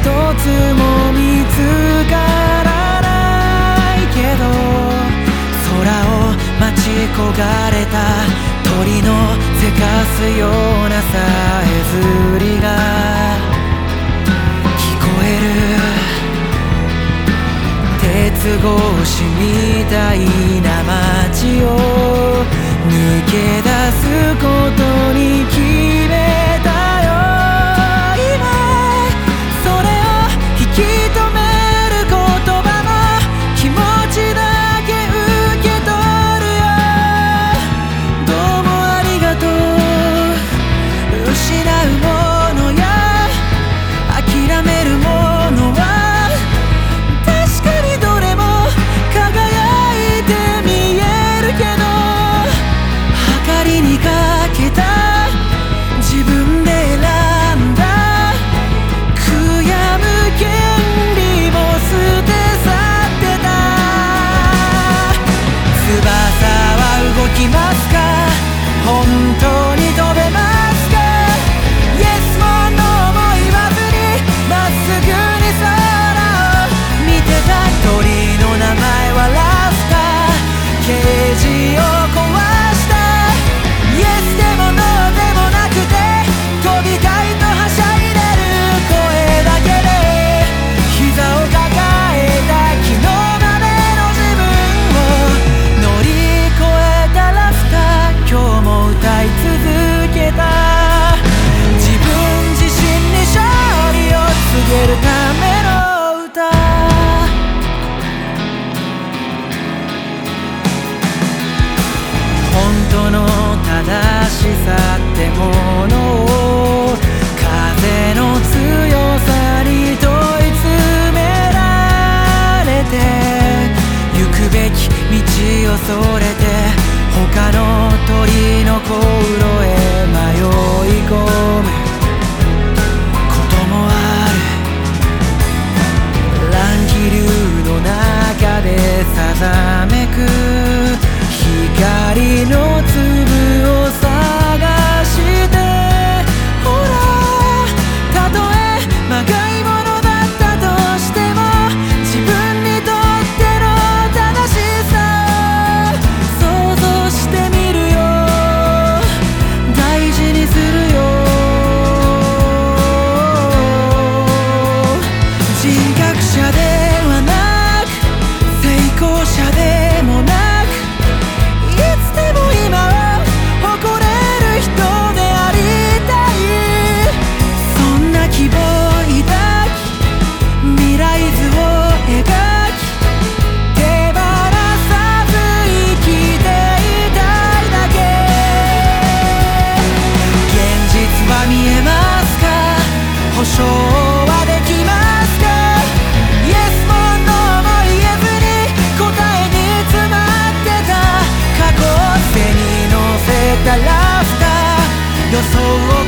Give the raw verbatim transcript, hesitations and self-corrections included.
つも見つからないけど、空を待ち焦がれた鳥のせかすようなさえずりが聞こえる。鉄格子みたいな街を抜け出すことに決めたよ。今それを引き止める言葉も気持ちだけ受け取るよ。どうもありがとう。失うものや諦めるものは確かにどれも輝いて見えるけど、計りにかけた自分で選んだ悔やむ権利も捨て去ってた。翼は動きますか？本当に飛べますか？ Yes も No も言わずにまっすぐに空を見てた。鳥の名前はラフター、ケージを壊した。 Yes でも No でもなくて飛びたいとはしゃいでる声だけで膝を抱えた昨日までの自分を乗り越えたラフター、今日も歌い続けた。自分自身に勝利を告げるための歌。本当の正しさってものを風の強さに問い詰められて、行くべき道をそれて他の鳥の航路へ迷い込むこともある。乱気流の中でさざめく光の粒を探して、ほらたとえまがいものだったとしても自分にとっての正しさを想像してみるよ。大事にするよ。人格者ではなく成功者でもなく、希望抱き未来図を描き手放さず生きていたいだけ。現実は見えますか？保証はできますか？ Yes も No も言えずに答えに詰まってた過去を背に乗せたラフター、予想を